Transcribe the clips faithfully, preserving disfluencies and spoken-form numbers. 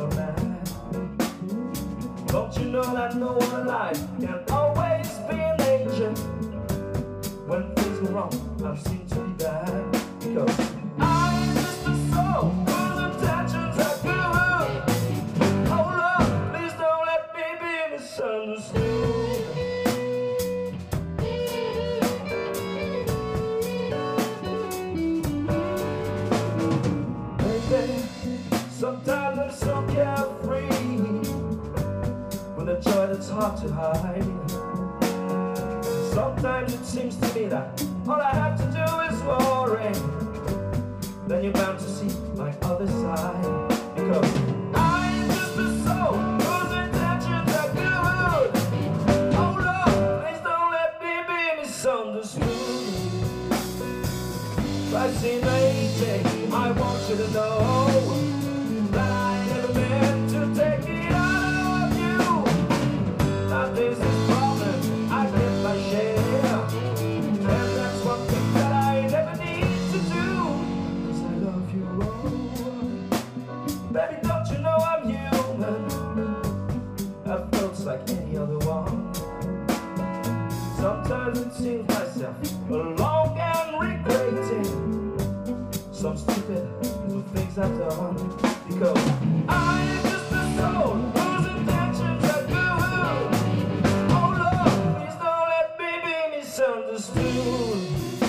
you're mad. Don't you know that no one alive can always be an angel? When things go wrong, I've seen to be bad. Because I'm just a soul whose intentions are good. Oh Lord, please don't let me be misunderstood. Baby, sometimes I'm so carefree, with a joy that's hard to hide. Sometimes it seems to me that all I have to do is worry. Then you're bound to see my other side. Because I'm just a soul whose intentions are good. Oh Lord, please don't let me be misunderstood. Rising eighty, I want you to know that I never meant to take it out of you. That there's this problem, I get my share, and that's one thing that I never need to do. Cause I love you, oh. Baby, don't you know I'm human? I've felt like any other one. Sometimes it seems myself alone and regretting some stupid little things I've done. Because I'm just a soul whose intentions are good. Oh Lord, please don't let me be misunderstood.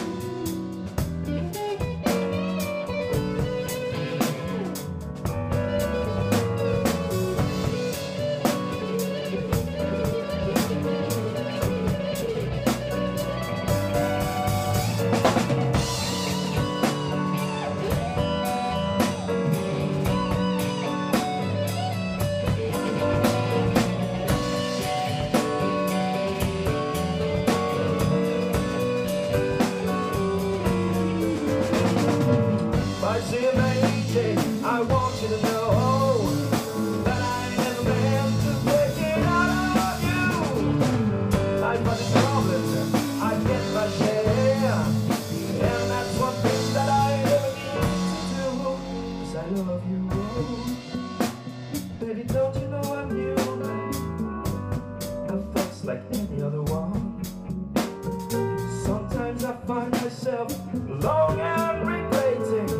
I want you to know that I never meant to take it out of you. Life has its problems, I get my share, and that's one thing that I never need to do. Cause I love you, oh. Baby, don't you know I'm human? I've thoughts like any other one. Sometimes I find myself alone and regretting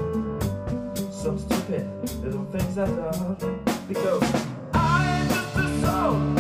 some stupid little things I've done. Because I'm just a soul